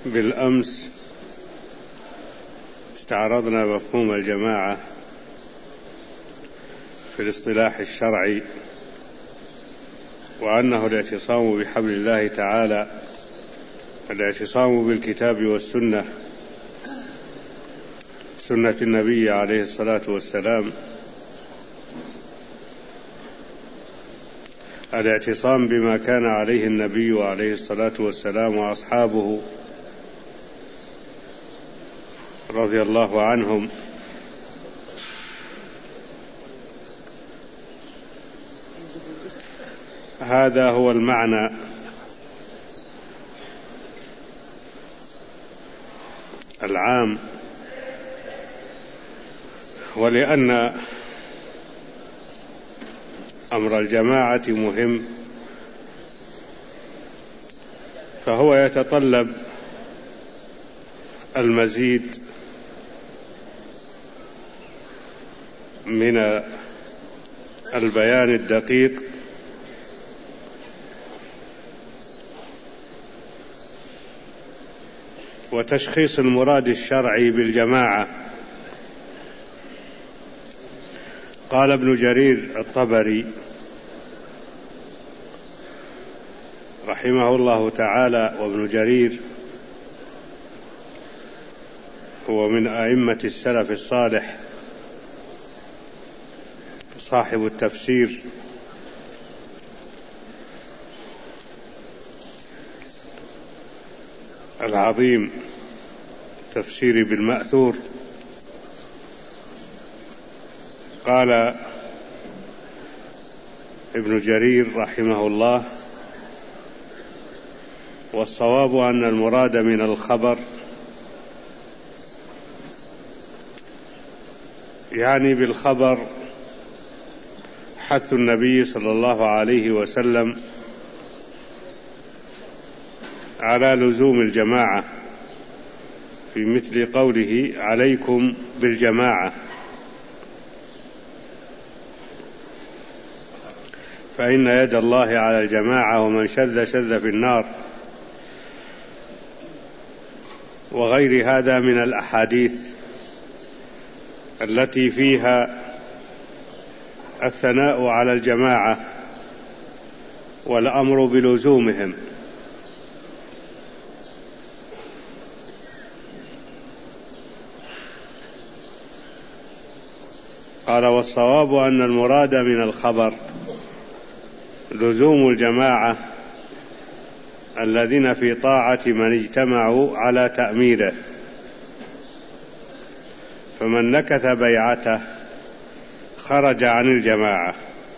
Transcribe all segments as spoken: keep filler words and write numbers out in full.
بالأمس استعرضنا مفهوم الجماعة في الاصطلاح الشرعي، وأنه الاعتصام بحبل الله تعالى، الاعتصام بالكتاب والسنة، سنة النبي عليه الصلاة والسلام، الاعتصام بما كان عليه النبي عليه الصلاة والسلام وأصحابه رضي الله عنهم، هذا هو المعنى العام. ولأن أمر الجماعة مهم، فهو يتطلب المزيد من البيان الدقيق وتشخيص المراد الشرعي بالجماعة. قال ابن جرير الطبري رحمه الله تعالى، وابن جرير هو من أئمة السلف الصالح، صاحب التفسير، العظيم، تفسير بالمأثور. قال ابن جرير رحمه الله: والصواب أن المراد من الخبر يعني بالخبر حث النبي صلى الله عليه وسلم على لزوم الجماعة، في مثل قوله: عليكم بالجماعة، فإن يد الله على الجماعة، ومن شذ شذ في النار، وغير هذا من الأحاديث التي فيها الثناء على الجماعة والأمر بلزومهم. قال: والصواب أن المراد من الخبر لزوم الجماعة الذين في طاعة من اجتمعوا على تأميره، فمن نكث بيعته خرج عن الجماعة.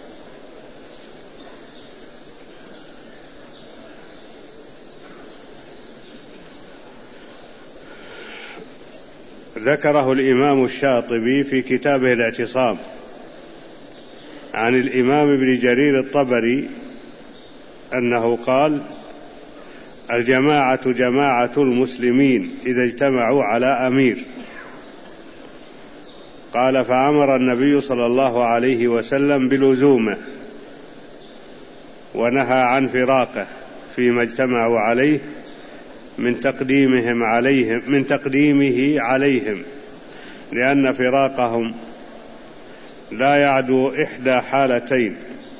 ذكره الإمام الشاطبي في كتابه الاعتصام عن الإمام ابن جرير الطبري أنه قال: الجماعة جماعة المسلمين إذا اجتمعوا على أمير. قال: فأمر النبي صلى الله عليه وسلم بلزومه، ونهى عن فراقه فيما اجتمعوا عليه من تقديمهم عليهم من تقديمه عليهم، لأن فراقهم لا يعدو إحدى حالتين: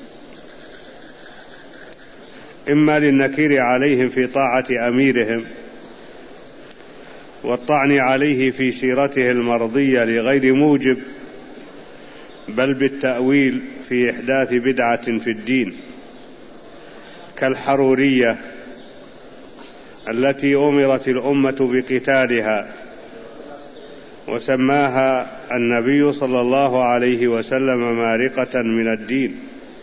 إما للنكير عليهم في طاعة أميرهم والطعن عليه في سيرته المرضية لغير موجب، بل بالتأويل في إحداث بدعة في الدين، كالحرورية التي أمرت الأمة بقتالها، وسماها النبي صلى الله عليه وسلم مارقة من الدين.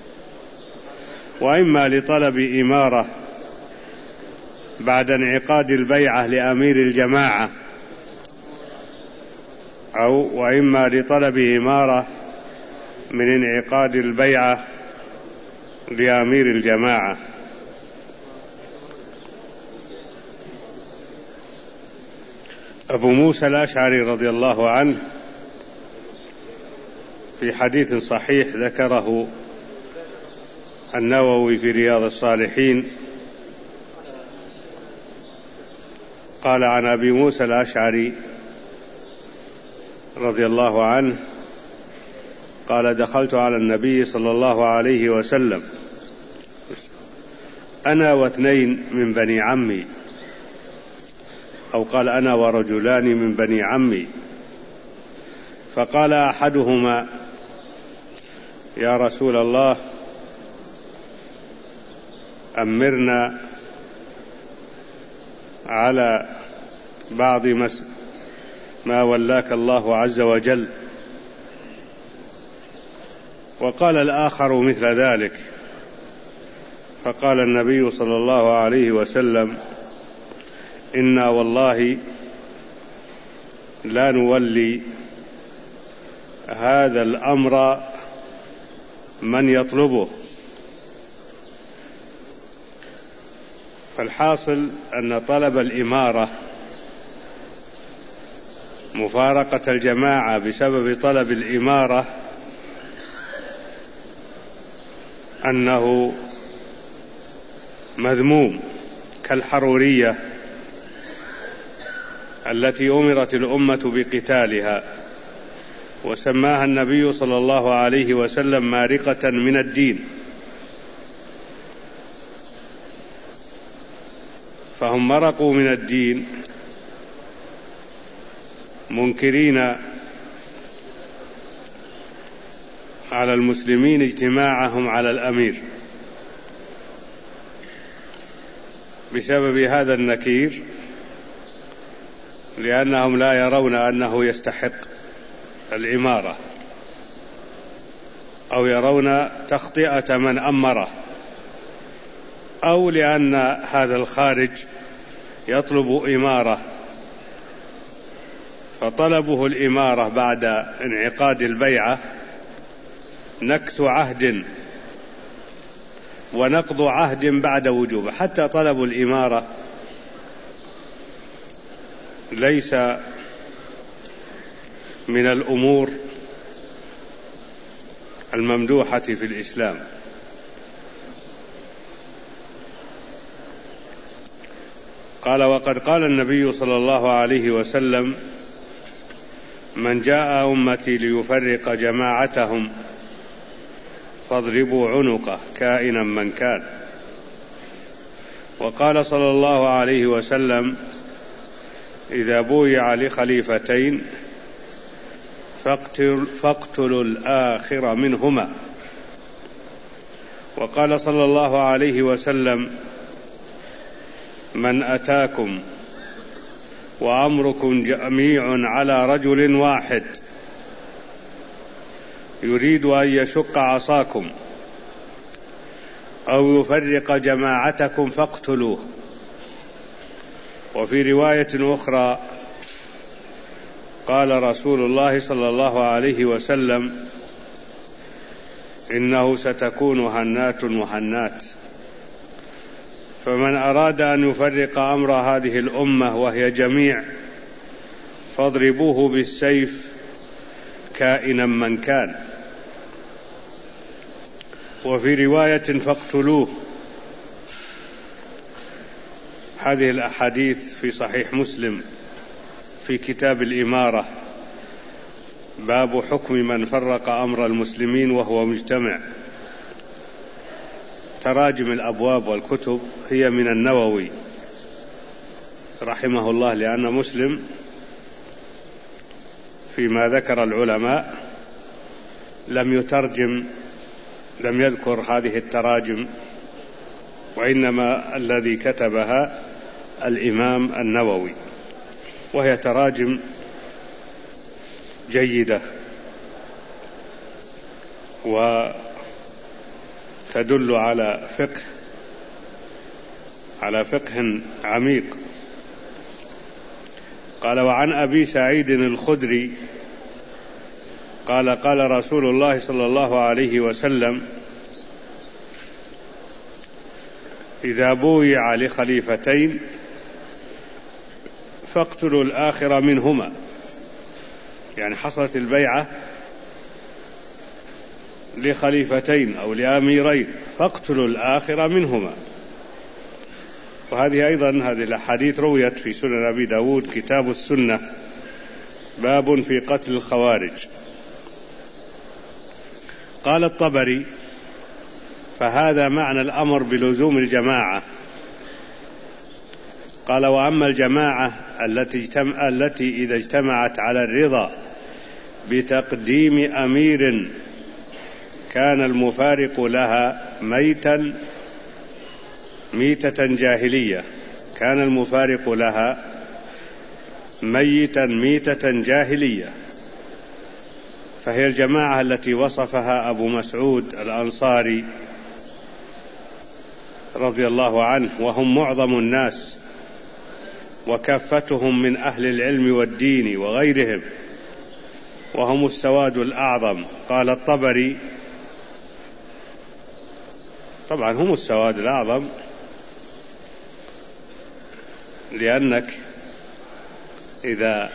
وإما لطلب إمارة بعد انعقاد البيعة لأمير الجماعة، أو وإما لطلب إمارة من انعقاد البيعة لأمير الجماعة. أبو موسى الأشعري رضي الله عنه في حديث صحيح ذكره النووي في رياض الصالحين قال عن أبي موسى الأشعري رضي الله عنه قال دخلت على النبي صلى الله عليه وسلم أنا واثنين من بني عمي، أو قال أنا ورجلان من بني عمي، فقال أحدهما يا رسول الله أمرنا على بعض ما ولاك الله عز وجل. وقال الآخر مثل ذلك، فقال النبي صلى الله عليه وسلم إنا والله لا نولي هذا الأمر من يطلبه. فالحاصل أن طلب الإمارة، مفارقة الجماعة بسبب طلب الإمارة، أنه مذموم كالحرورية التي أمرت الأمة بقتالها، وسماها النبي صلى الله عليه وسلم مارقة من الدين. فهم مرقوا من الدين منكرين على المسلمين اجتماعهم على الأمير بسبب هذا النكير، لأنهم لا يرون أنه يستحق الإمارة، أو يرون تخطئة من أمره، أو لأن هذا الخارج يطلب إمارة، فطلبه الإمارة بعد انعقاد البيعة نكث عهد ونقض عهد بعد وجوبه. حتى طلب الإمارة ليس من الأمور الممدوحة في الإسلام. قال وقد قال النبي صلى الله عليه وسلم من جاء أمتي ليفرق جماعتهم فاضربوا عنقه كائنا من كان. وقال صلى الله عليه وسلم إذا بويع لخليفتين فاقتل فاقتلوا الآخر منهما. وقال صلى الله عليه وسلم من أتاكم وأمركم جميع على رجل واحد يريد أن يشق عصاكم أو يفرق جماعتكم فاقتلوه. وفي رواية أخرى قال رسول الله صلى الله عليه وسلم إنه ستكون هنات وهنات، فمن أراد أن يفرق أمر هذه الأمة وهي جميع فاضربوه بالسيف كائنا من كان. وفي رواية فاقتلوه. هذه الأحاديث في صحيح مسلم في كتاب الإمارة، باب حكم من فرق أمر المسلمين وهو مجتمع. تراجم الأبواب والكتب هي من النووي رحمه الله، لأن مسلم فيما ذكر العلماء لم يترجم، لم يذكر هذه التراجم، وإنما الذي كتبها الإمام النووي، وهي تراجم جيدة وتدل على فقه على فقه عميق. قال وعن أبي سعيد الخدري قال قال رسول الله صلى الله عليه وسلم إذا بويع لخليفتين فاقتلوا الآخر منهما، يعني حصلت البيعة لخليفتين أو لأميرين فاقتلوا الآخر منهما. وهذه أيضا هذه الأحاديث رويت في سنن أبي داود كتاب السنة، باب في قتل الخوارج. قال الطبري: فهذا معنى الأمر بلزوم الجماعة. قال: وأما الجماعة التي, اجتمع التي إذا اجتمعت على الرضا بتقديم أمير كان المفارق لها ميتا ميتة جاهلية كان المفارق لها ميتا ميتة جاهلية فهي الجماعة التي وصفها أبو مسعود الأنصاري رضي الله عنه، وهم معظم الناس وكافتهم من أهل العلم والدين وغيرهم، وهم السواد الأعظم. قال الطبري: طبعا هم السواد الأعظم لأنك إذا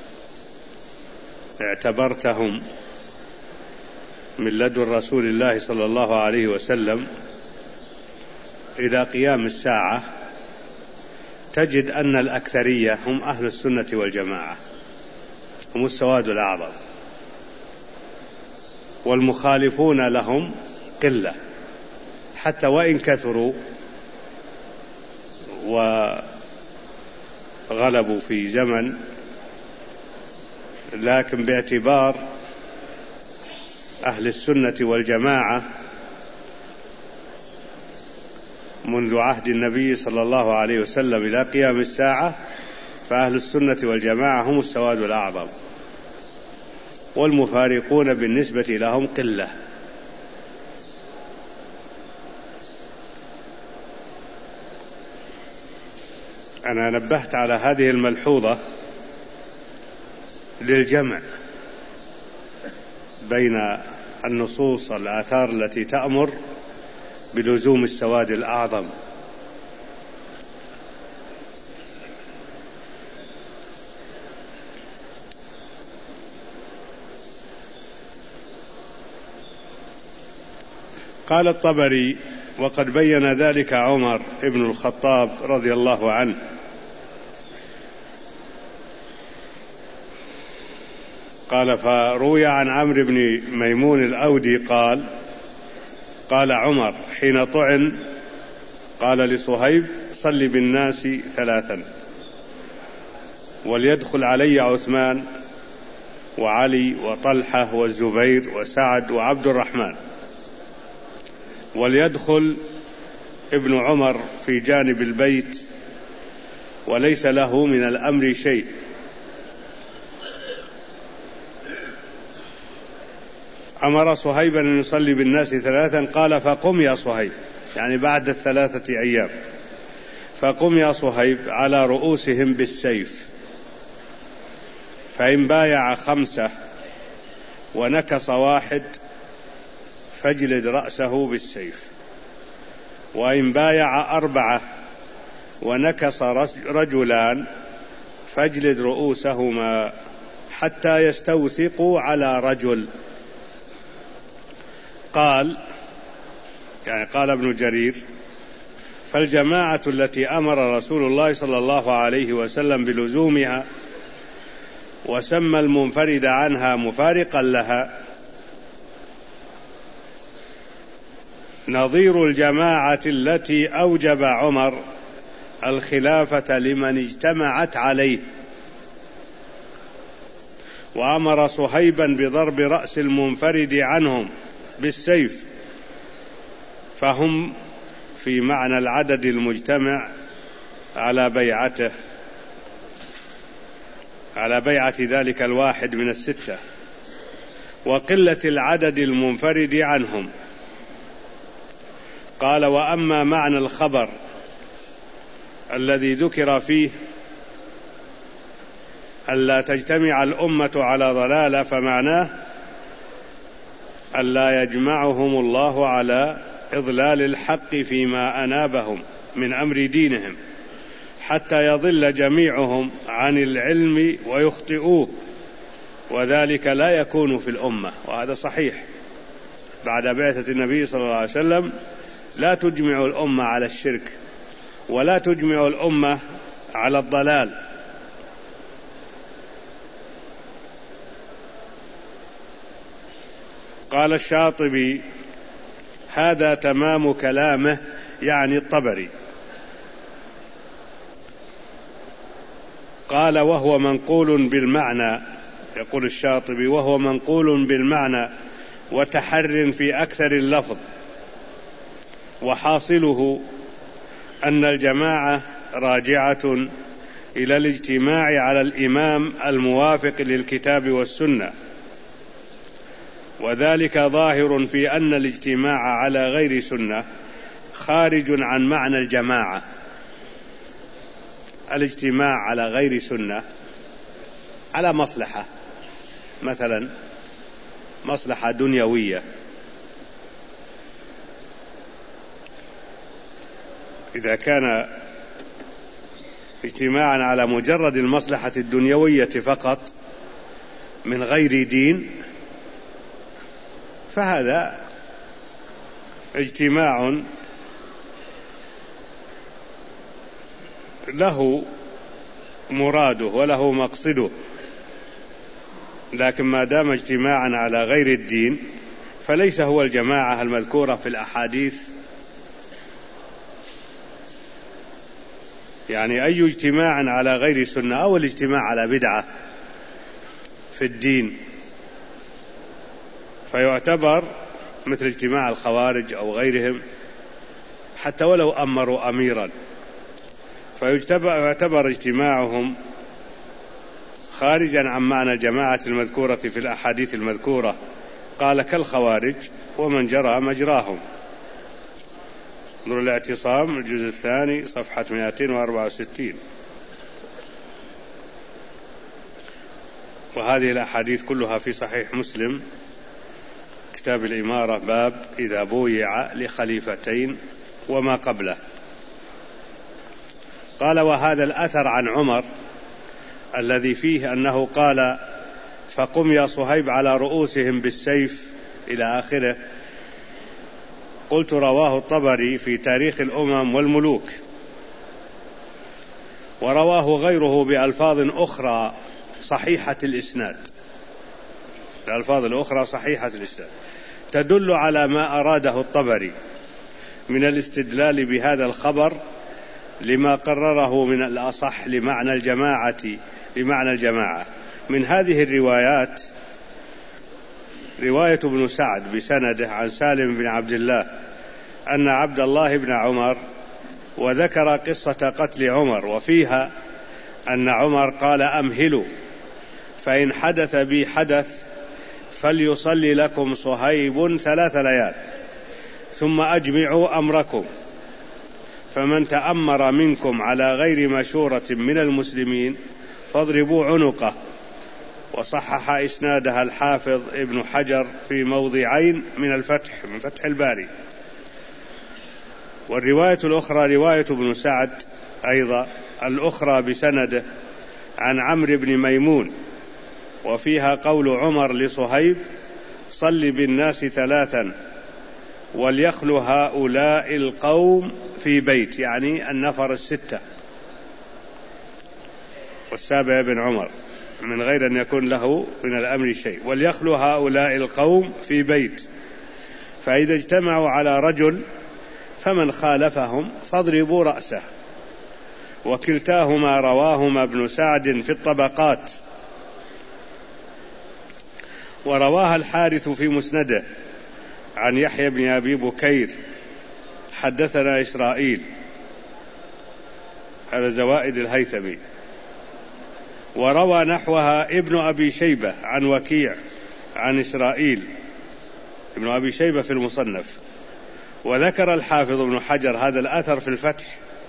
اعتبرتهم من لدن رسول الله صلى الله عليه وسلم إلى قيام الساعة تجد أن الأكثرية هم أهل السنة والجماعة، هم السواد الأعظم، والمخالفون لهم قلة حتى وإن كثروا وغلبوا في زمن، لكن باعتبار أهل السنة والجماعة منذ عهد النبي صلى الله عليه وسلم إلى قيام الساعة فأهل السنة والجماعة هم السواد الأعظم، والمفارقون بالنسبة لهم قلة. أنا نبهت على هذه الملحوظة للجمع بين النصوص الآثار التي تأمر بلزوم السواد الأعظم. قال الطبري: وقد بين ذلك عمر بن الخطاب رضي الله عنه. قال: فروي عن عمرو بن ميمون الأودي قال: قال عمر حين طعن قال لصهيب: صل بالناس ثلاثا، وليدخل علي عثمان وعلي وطلحة والزبير وسعد وعبد الرحمن، وليدخل ابن عمر في جانب البيت وليس له من الأمر شيء. أمر صهيبا أن يصلي بالناس ثلاثا. قال: فقم يا صهيب، يعني بعد الثلاثة أيام، فقم يا صهيب على رؤوسهم بالسيف، فإن بايع خمسة ونكص واحد فاجلد رأسه بالسيف، وإن بايع أربعة ونكص رجلان فاجلد رؤوسهما حتى يستوثقوا على رجل. قال يعني قال ابن جرير: فالجماعة التي أمر رسول الله صلى الله عليه وسلم بلزومها وسمى المنفرد عنها مفارقا لها نظير الجماعة التي أوجب عمر الخلافة لمن اجتمعت عليه، وأمر صهيبا بضرب رأس المنفرد عنهم بالسيف، فهم في معنى العدد المجتمع على بيعته على بيعة ذلك الواحد من الستة، وقلة العدد المنفرد عنهم. قال: وأما معنى الخبر الذي ذكر فيه ألا تجتمع الأمة على ضلالة فمعناه ألا يجمعهم الله على إضلال الحق فيما أنابهم من أمر دينهم حتى يضل جميعهم عن العلم ويخطئوه، وذلك لا يكون في الأمة. وهذا صحيح، بعد بعثة النبي صلى الله عليه وسلم لا تجمع الأمة على الشرك ولا تجمع الأمة على الضلال. قال الشاطبي: هذا تمام كلامه، يعني الطبري. قال: وهو منقول بالمعنى، يقول الشاطبي: وهو منقول بالمعنى وتحر في أكثر اللفظ، وحاصله أن الجماعة راجعة إلى الاجتماع على الإمام الموافق للكتاب والسنة، وذلك ظاهر في أن الاجتماع على غير سنة خارج عن معنى الجماعة. الاجتماع على غير سنة على مصلحة، مثلا مصلحة دنيوية، إذا كان اجتماعا على مجرد المصلحة الدنيوية فقط من غير دين، فهذا اجتماع له مراده وله مقصده. لكن ما دام اجتماعا على غير الدين فليس هو الجماعة المذكورة في الأحاديث. يعني أي اجتماع على غير سنة أو الاجتماع على بدعة في الدين فيعتبر مثل اجتماع الخوارج أو غيرهم، حتى ولو أمروا أميرا، فيعتبر اجتماعهم خارجا عن معنى الجماعة المذكورة في الأحاديث المذكورة. قال: كالخوارج ومن جرى مجراهم. نور الاعتصام الجزء الثاني صفحة مئتين وأربعة وستين. وهذه الأحاديث كلها في صحيح مسلم كتاب الإمارة، باب إذا بويع لخليفتين وما قبله. قال: وهذا الأثر عن عمر الذي فيه أنه قال: فقم يا صهيب على رؤوسهم بالسيف إلى آخره، قلت: رواه الطبري في تاريخ الأمم والملوك، ورواه غيره بألفاظ أخرى صحيحة الإسناد، الألفاظ الأخرى صحيحة الإسناد تدل على ما أراده الطبري من الاستدلال بهذا الخبر لما قرره من الأصح لمعنى الجماعة لمعنى الجماعة. من هذه الروايات رواية ابن سعد بسنده عن سالم بن عبد الله أن عبد الله بن عمر، وذكر قصة قتل عمر، وفيها أن عمر قال: أمهلوا فإن حدث بي حدث فليصلي لكم صهيب ثلاث ليال ثم أجمعوا أمركم، فمن تأمر منكم على غير مشورة من المسلمين فاضربوا عنقه. وصحح إسنادها الحافظ ابن حجر في موضعين من الفتح من فتح الباري. والرواية الأخرى رواية ابن سعد أيضا الأخرى بسنده عن عمرو بن ميمون، وفيها قول عمر لصهيب: صل بالناس ثلاثا وليخل هؤلاء القوم في بيت، يعني النفر الستة والسابع بن عمر، من غير أن يكون له من الأمر شيء، وليخل هؤلاء القوم في بيت، فإذا اجتمعوا على رجل فمن خالفهم فاضربوا رأسه. وكلتاهما رواهما ابن سعد في الطبقات. ورواها الحارث في مسنده عن يحيى بن أبي بكير حدثنا إسرائيل، هذا زوائد الهيثمي. وروى نحوها ابن أبي شيبة عن وكيع عن إسرائيل، ابن أبي شيبة في المصنف. وذكر الحافظ ابن حجر هذا الأثر في الفتح،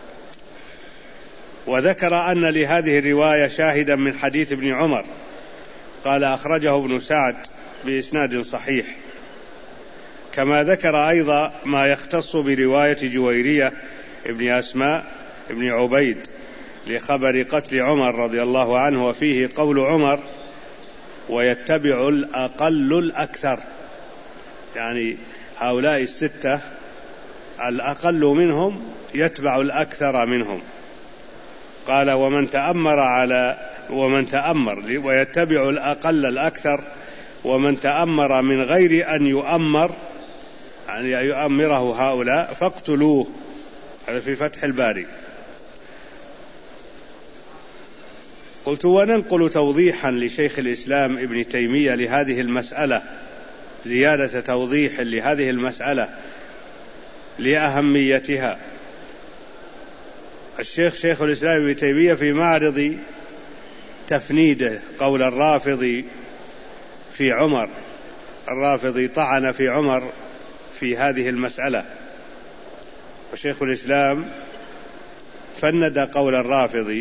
وذكر أن لهذه الرواية شاهدا من حديث ابن عمر، قال: أخرجه ابن سعد بإسناد صحيح. كما ذكر أيضا ما يختص برواية جويرية ابن أسماء ابن عبيد لخبر قتل عمر رضي الله عنه، وفيه قول عمر: ويتبع الأقل الأكثر، يعني هؤلاء الستة الأقل منهم يتبع الأكثر منهم. قال ومن تأمر على ومن تأمر ويتبع الأقل الأكثر، ومن تأمر من غير أن يؤمر يعني يؤمره هؤلاء فاقتلوه. هذا في فتح الباري. قلت وننقل توضيحا لشيخ الإسلام ابن تيمية لهذه المسألة، زيادة توضيح لهذه المسألة لأهميتها. الشيخ شيخ الإسلام ابن تيمية في معرض تفنيده قول الرافضي في عمر، الرافضي طعن في عمر في هذه المسألة، وشيخ الإسلام فند قول الرافضي.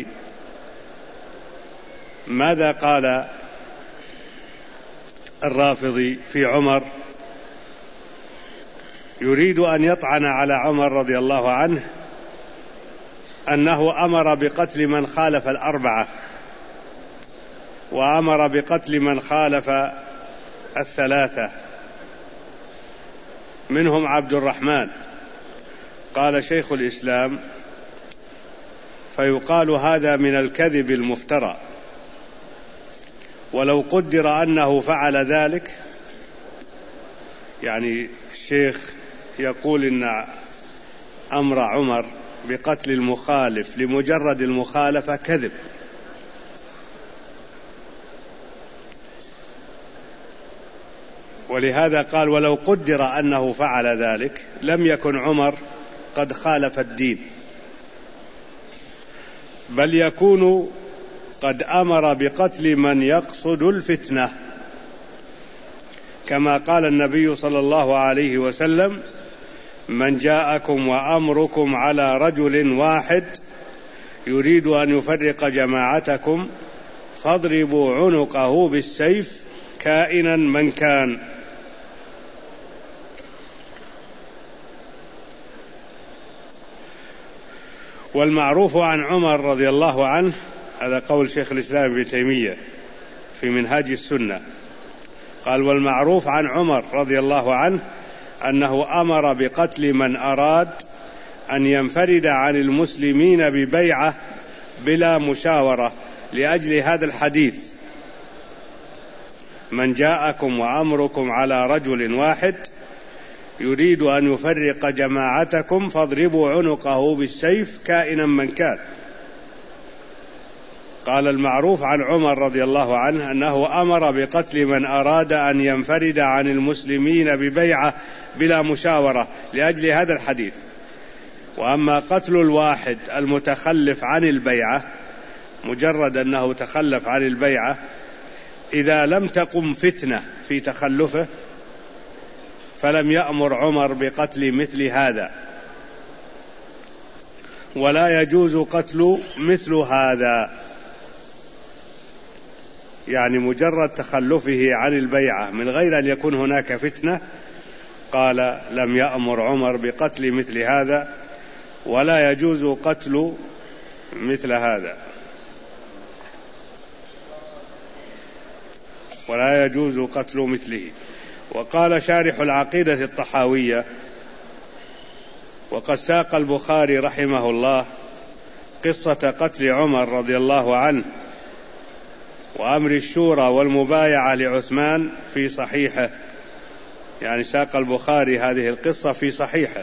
ماذا قال الرافضي في عمر؟ يريد أن يطعن على عمر رضي الله عنه أنه أمر بقتل من خالف الأربعة، وأمر بقتل من خالف الثلاثة منهم عبد الرحمن. قال شيخ الإسلام فيقال هذا من الكذب المفترى، ولو قدر أنه فعل ذلك، يعني الشيخ يقول إن أمر عمر بقتل المخالف لمجرد المخالفة كذب، ولهذا قال ولو قدر أنه فعل ذلك لم يكن عمر قد خالف الدين، بل يكون قد أمر بقتل من يقصد الفتنة، كما قال النبي صلى الله عليه وسلم من جاءكم وأمركم على رجل واحد يريد أن يفرق جماعتكم فاضربوا عنقه بالسيف كائنا من كان. والمعروف عن عمر رضي الله عنه، هذا قول شيخ الإسلام ابن تيمية في منهاج السنة، قال والمعروف عن عمر رضي الله عنه أنه أمر بقتل من أراد أن ينفرد عن المسلمين ببيعة بلا مشاورة، لأجل هذا الحديث من جاءكم وأمركم على رجل واحد يريد أن يفرق جماعتكم فاضربوا عنقه بالسيف كائنا من كان. قال المعروف عن عمر رضي الله عنه أنه أمر بقتل من أراد أن ينفرد عن المسلمين ببيعة بلا مشاورة، لأجل هذا الحديث. وأما قتل الواحد المتخلف عن البيعة، مجرد أنه تخلف عن البيعة، إذا لم تقم فتنة في تخلفه فلم يأمر عمر بقتل مثل هذا، ولا يجوز قتل مثل هذا، يعني مجرد تخلفه عن البيعة من غير أن يكون هناك فتنة، قال لم يأمر عمر بقتل مثل هذا، ولا يجوز قتل مثل هذا، ولا يجوز قتل مثله. وقال شارح العقيدة الطحاوية وقد ساق البخاري رحمه الله قصة قتل عمر رضي الله عنه وأمر الشورى والمبايعة لعثمان في صحيحه، يعني ساق البخاري هذه القصة في صحيحه.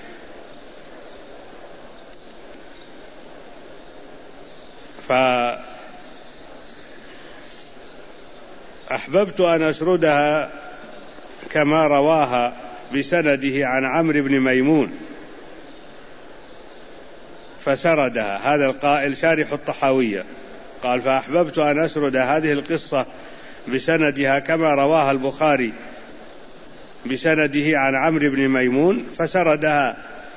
فأحببت أن أسردها كما رواها بسنده عن عمرو بن ميمون فسردها. هذا القائل شارح الطحاوية قال فأحببت أن أسرد هذه القصة بسندها كما رواها البخاري بسنده عن عمرو بن ميمون فسردها،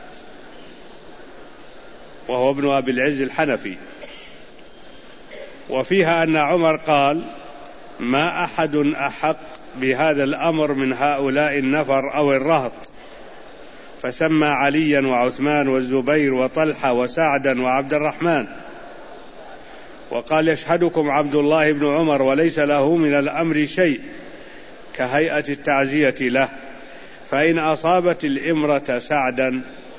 وهو ابن أبي العز الحنفي. وفيها أن عمر قال ما أحد أحق بهذا الأمر من هؤلاء النفر أو الرهط، فسمى عليا وعثمان والزبير وطلحة وسعدا وعبد الرحمن، وقال يشهدكم عبد الله بن عمر وليس له من الأمر شيء كهيئة التعزية له، فإن أصابت الإمرة سعدا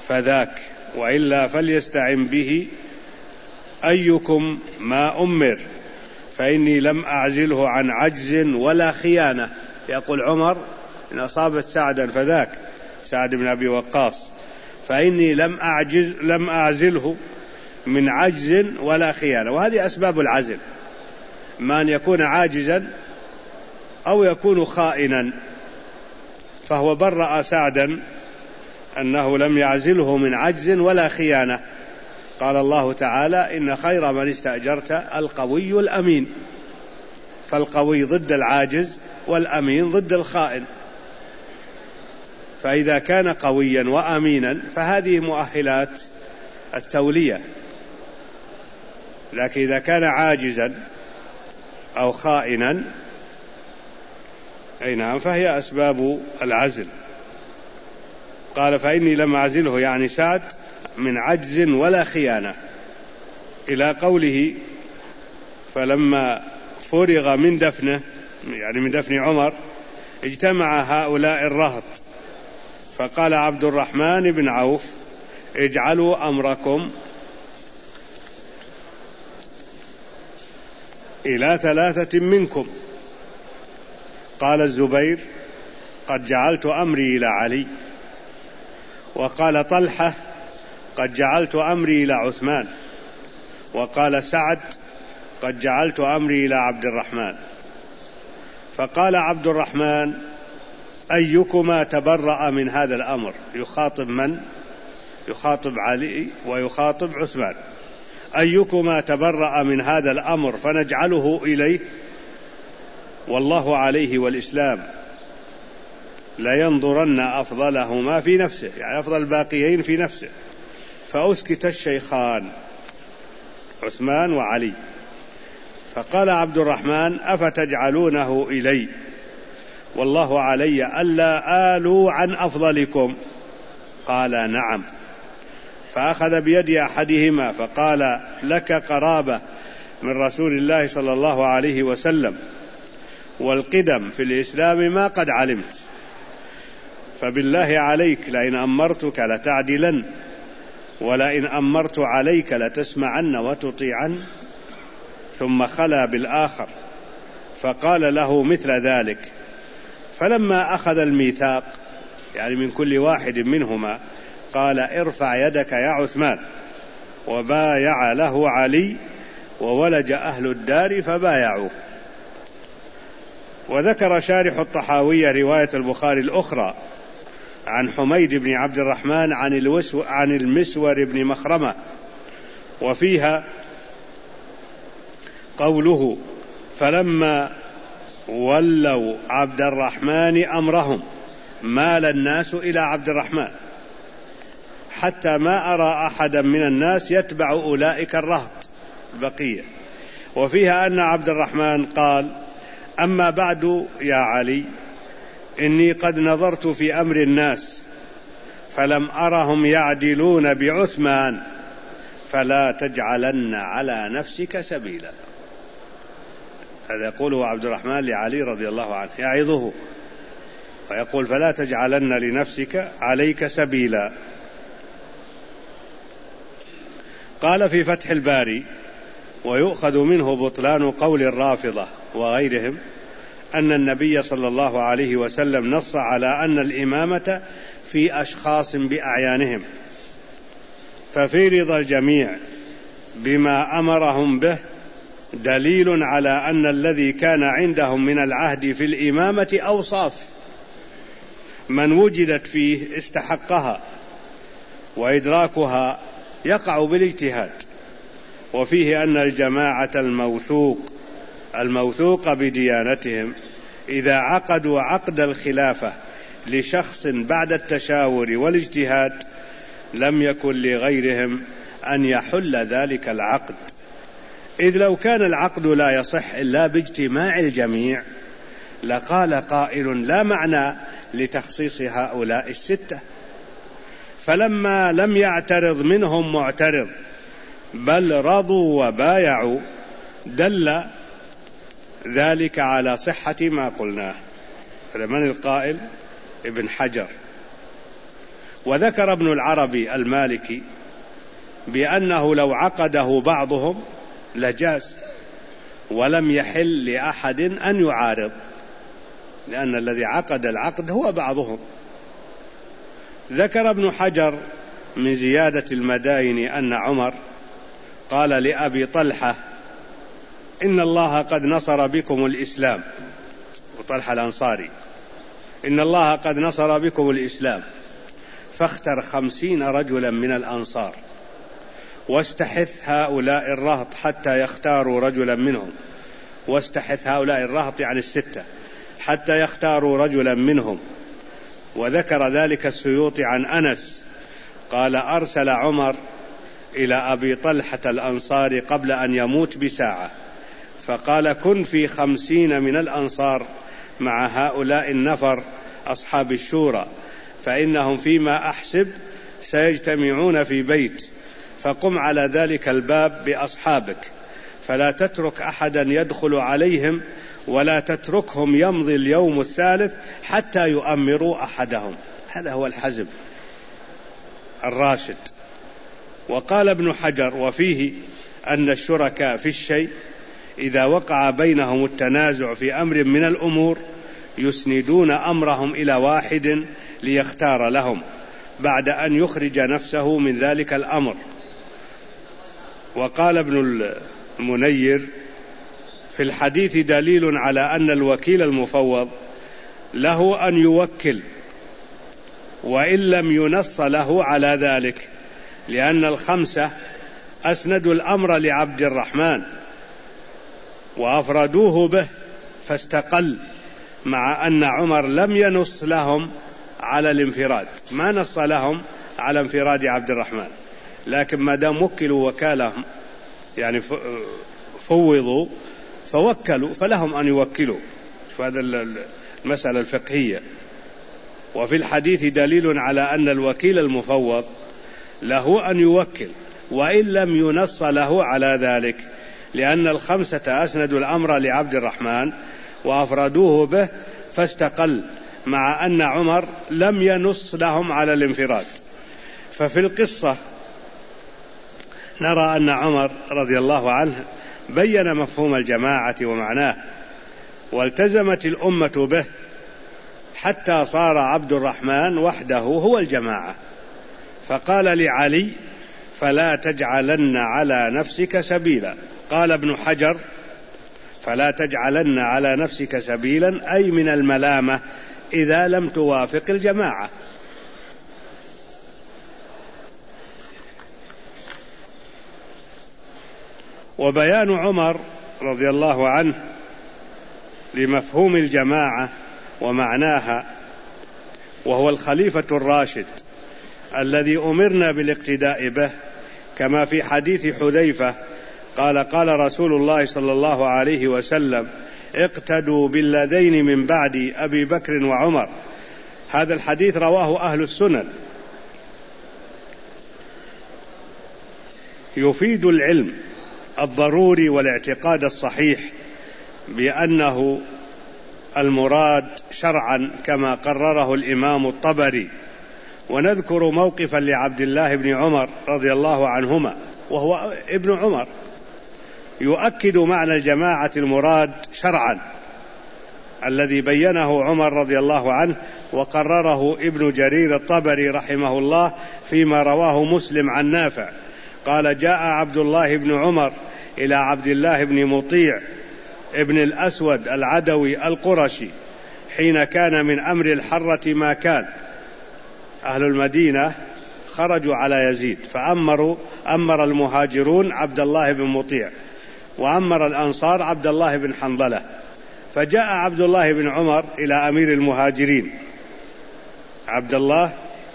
فذاك، وإلا فليستعن به أيكم ما أمر، فإني لم أعزله عن عجز ولا خيانة. يقول عمر إن أصابت سعدا فذاك، سعد بن أبي وقاص، فإني لم أعجز لم أعزله من عجز ولا خيانة. وهذه أسباب العزل، ما أن يكون عاجزا أو يكون خائنا، فهو برأ سعدا أنه لم يعزله من عجز ولا خيانة. قال الله تعالى: إن خير من استأجرت القوي الأمين، فالقوي ضد العاجز والأمين ضد الخائن. فإذا كان قويا وأمينا فهذه مؤهلات التولية، لكن إذا كان عاجزا أو خائنا أي نعم فهي أسباب العزل. قال: فإني لم أعزله يعني سعد من عجز ولا خيانة، إلى قوله: فلما فرغ من دفنه، يعني من دفن عمر، اجتمع هؤلاء الرهط، فقال عبد الرحمن بن عوف: اجعلوا أمركم إلى ثلاثة منكم. قال الزبير: قد جعلت أمري إلى علي. وقال طلحة: قد جعلت أمري إلى عثمان. وقال سعد: قد جعلت أمري إلى عبد الرحمن. فقال عبد الرحمن: أيكما تبرأ من هذا الأمر؟ يخاطب من؟ يخاطب علي ويخاطب عثمان. أيكما تبرأ من هذا الأمر فنجعله إليه؟ والله عليه والإسلام لا ينظرن أفضلهما في نفسه، يعني أفضل الباقيين في نفسه. فأسكت الشيخان عثمان وعلي. فقال عبد الرحمن: أفتجعلونه إلي والله علي ألا آلوا عن أفضلكم؟ قال: نعم. فأخذ بيد أحدهما فقال: لك قرابة من رسول الله صلى الله عليه وسلم، والقدم في الإسلام ما قد علمت، فبالله عليك لئن أمرتك لتعدلن، ولئن أمرت عليك لتسمعن وتطيعن. ثم خلا بالآخر فقال له مثل ذلك. فلما أخذ الميثاق، يعني من كل واحد منهما، قال: ارفع يدك يا عثمان. وبايع له علي، وولج أهل الدار فبايعوه. وذكر شارح الطحاوية رواية البخاري الأخرى عن حميد بن عبد الرحمن عن, عن المسور بن مخرمة، وفيها قوله: فلما ولوا عبد الرحمن أمرهم مال الناس إلى عبد الرحمن، حتى ما أرى أحدا من الناس يتبع أولئك الرهط بقية. وفيها أن عبد الرحمن قال: أما بعد يا علي، إني قد نظرت في أمر الناس فلم أرهم يعدلون بعثمان، فلا تجعلن على نفسك سبيلا. هذا يقوله عبد الرحمن لعلي رضي الله عنه، يعظه ويقول: فلا تجعلن لنفسك عليك سبيلا. قال في فتح الباري: ويؤخذ منه بطلان قول الرافضة وغيرهم أن النبي صلى الله عليه وسلم نص على أن الإمامة في أشخاص بأعيانهم، ففي رضا الجميع بما أمرهم به دليل على أن الذي كان عندهم من العهد في الإمامة أوصاف من وجدت فيه استحقها، وإدراكها يقع بالاجتهاد. وفيه أن الجماعة الموثوق الموثوق بديانتهم إذا عقدوا عقد الخلافة لشخص بعد التشاور والاجتهاد لم يكن لغيرهم أن يحل ذلك العقد، إذ لو كان العقد لا يصح إلا باجتماع الجميع لقال قائل: لا معنى لتخصيص هؤلاء الستة. فلما لم يعترض منهم معترض بل رضوا وبايعوا دل ذلك على صحة ما قلناه. من القائل؟ ابن حجر. وذكر ابن العربي المالكي بأنه لو عقده بعضهم لجاز، ولم يحل لأحد أن يعارض، لأن الذي عقد العقد هو بعضهم. ذكر ابن حجر من زيادة المدائن أن عمر قال لأبي طلحة: إن الله قد نصر بكم الإسلام، وطلحة الأنصاري: إن الله قد نصر بكم الإسلام، فاختر خمسين رجلا من الأنصار، واستحث هؤلاء الرهط حتى يختاروا رجلا منهم، واستحث هؤلاء الرهط يعني الستة حتى يختاروا رجلا منهم. وذكر ذلك السيوطي عن أنس قال: أرسل عمر إلى أبي طلحة الأنصاري قبل أن يموت بساعة، فقال: كن في خمسين من الأنصار مع هؤلاء النفر أصحاب الشورى، فإنهم فيما أحسب سيجتمعون في بيت، فقم على ذلك الباب بأصحابك، فلا تترك أحدا يدخل عليهم، ولا تتركهم يمضي اليوم الثالث حتى يؤمروا أحدهم. هذا هو الحزم الراشد. وقال ابن حجر: وفيه أن الشركاء في الشيء إذا وقع بينهم التنازع في أمر من الأمور يسندون أمرهم إلى واحد ليختار لهم بعد أن يخرج نفسه من ذلك الأمر. وقال ابن المنير: في الحديث دليل على أن الوكيل المفوض له أن يوكل وإن لم ينص له على ذلك، لأن الخمسة أسندوا الأمر لعبد الرحمن وأفردوه به فاستقل، مع أن عمر لم ينص لهم على الانفراد، ما نص لهم على انفراد عبد الرحمن، لكن ما دام وكلوا وكالهم يعني فوضوا فوكلوا فلهم أن يوكلوا. فهذا المسألة الفقهية. وفي الحديث دليل على أن الوكيل المفوض له أن يوكل وإن لم ينص له على ذلك، لأن الخمسة أسندوا الأمر لعبد الرحمن وأفردوه به فاستقل، مع أن عمر لم ينص لهم على الانفراد. ففي القصة نرى أن عمر رضي الله عنه بين مفهوم الجماعة ومعناه، والتزمت الأمة به حتى صار عبد الرحمن وحده هو الجماعة. فقال لعلي: فلا تجعلن على نفسك سبيلا. قال ابن حجر: فلا تجعلن على نفسك سبيلا أي من الملامة إذا لم توافق الجماعة. وبيان عمر رضي الله عنه لمفهوم الجماعة ومعناها، وهو الخليفة الراشد الذي أمرنا بالاقتداء به، كما في حديث حذيفة قال: قال رسول الله صلى الله عليه وسلم: اقتدوا بالذين من بعد أبي بكر وعمر. هذا الحديث رواه أهل السنن، يفيد العلم الضروري والاعتقاد الصحيح بأنه المراد شرعا كما قرره الإمام الطبري. ونذكر موقفا لعبد الله بن عمر رضي الله عنهما وهو ابن عمر يؤكد معنى الجماعة المراد شرعا الذي بينه عمر رضي الله عنه وقرره ابن جرير الطبري رحمه الله فيما رواه مسلم عن نافع قال: جاء عبد الله بن عمر إلى عبد الله بن مطيع ابن الأسود العدوي القرشي حين كان من أمر الحرة ما كان. أهل المدينة خرجوا على يزيد فأمروا أمر المهاجرون عبد الله بن مطيع، وأمر الأنصار عبد الله بن حنظلة. فجاء عبد الله بن عمر إلى أمير المهاجرين عبد الله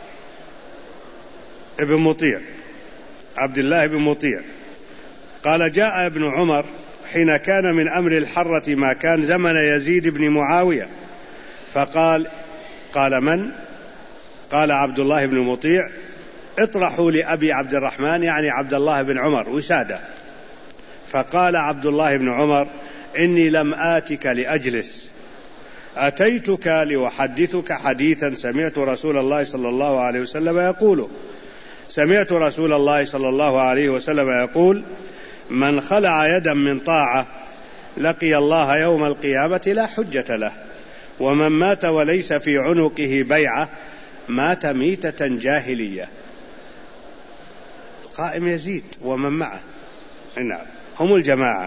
بن مطيع عبد الله بن مطيع قال: جاء ابن عمر حين كان من أمر الحرة ما كان زمن يزيد بن معاوية، فقال: قال من؟ قال عبد الله بن مطيع: اطرحوا لأبي عبد الرحمن، يعني عبد الله بن عمر، وسادة. فقال عبد الله بن عمر: إني لم آتك لأجلس، أتيتك لأحدثك حديثا سمعت رسول الله صلى الله عليه وسلم يقول سمعت رسول الله صلى الله عليه وسلم يقول: من خلع يدا من طاعة لقي الله يوم القيامة لا حجة له، ومن مات وليس في عنقه بيعة مات ميتة جاهلية. قائم يزيد ومن معه، نعم، هم الجماعة.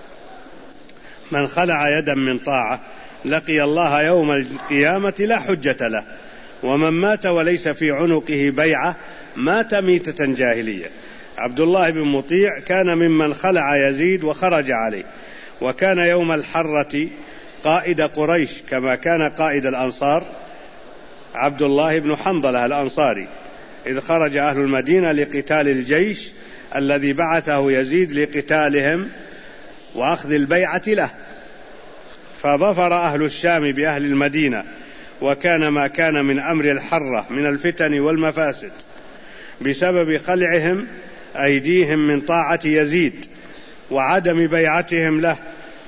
من خلع يدا من طاعة لقي الله يوم القيامة لا حجة له، ومن مات وليس في عنقه بيعة مات ميتة جاهلية. عبد الله بن مطيع كان ممن خلع يزيد وخرج عليه، وكان يوم الحرة قائد قريش كما كان قائد الأنصار عبد الله بن حنظلة الأنصاري، إذ خرج أهل المدينة لقتال الجيش الذي بعثه يزيد لقتالهم وأخذ البيعة له، فظفر أهل الشام بأهل المدينة، وكان ما كان من أمر الحرة من الفتن والمفاسد بسبب خلعهم أيديهم من طاعة يزيد وعدم بيعتهم له،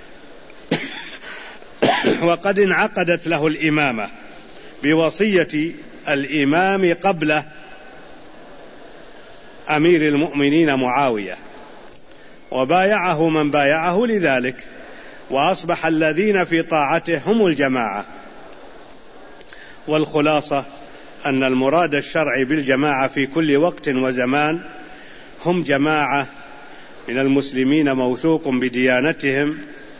وقد انعقدت له الإمامة بوصية الإمام قبله أمير المؤمنين معاوية، وبايعه من بايعه لذلك، وأصبح الذين في طاعته هم الجماعة. والخلاصة أن المراد الشرعي بالجماعة في كل وقت وزمان هم جماعة من المسلمين موثوق بديانتهم،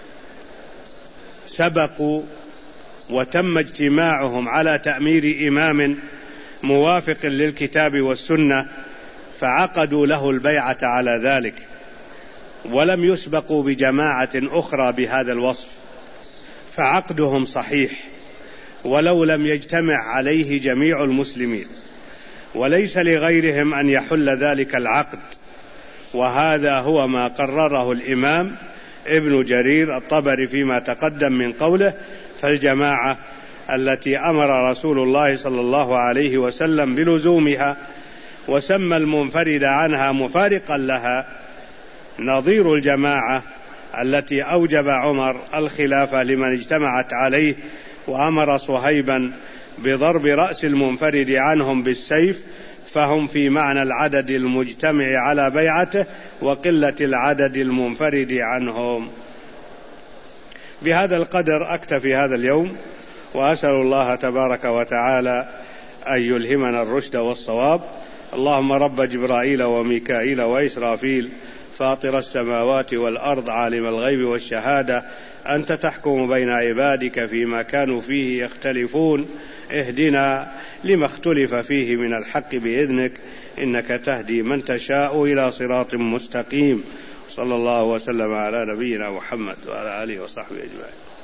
سبقوا وتم اجتماعهم على تأمير إمام موافق للكتاب والسنة فعقدوا له البيعة على ذلك، ولم يسبقوا بجماعة أخرى بهذا الوصف، فعقدهم صحيح ولو لم يجتمع عليه جميع المسلمين، وليس لغيرهم أن يحل ذلك العقد. وهذا هو ما قرره الإمام ابن جرير الطبري فيما تقدم من قوله: فالجماعة التي أمر رسول الله صلى الله عليه وسلم بلزومها وسمى المنفرد عنها مفارقا لها نظير الجماعة التي أوجب عمر الخلافة لمن اجتمعت عليه، وأمر صهيبا بضرب رأس المنفرد عنهم بالسيف، فهم في معنى العدد المجتمع على بيعته وقلة العدد المنفرد عنهم. بهذا القدر أكتفي هذا اليوم، وأسأل الله تبارك وتعالى أن يلهمنا الرشد والصواب. اللهم رب جبرائيل وميكائيل وإسرافيل فاطر السماوات والأرض عالم الغيب والشهادة، أنت تحكم بين عبادك فيما كانوا فيه يختلفون، اهدنا لما اختلف فيه من الحق بإذنك، إنك تهدي من تشاء إلى صراط مستقيم. صلى الله وسلم على نبينا محمد وعلى آله وصحبه أجمعين.